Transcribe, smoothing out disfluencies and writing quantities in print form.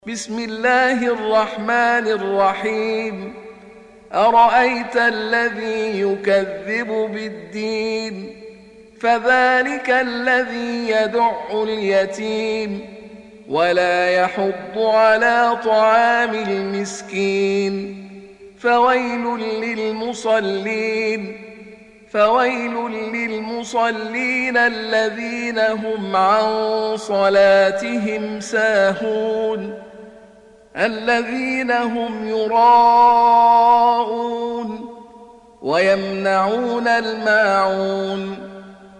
بسم الله الرحمن الرحيم. أرأيت الذي يكذب بالدين فذلك الذي يدع اليتيم ولا يحض على طعام المسكين فويل للمصلين الذين هم عن صلاتهم ساهون الذين هم يراءون ويمنعون الماعون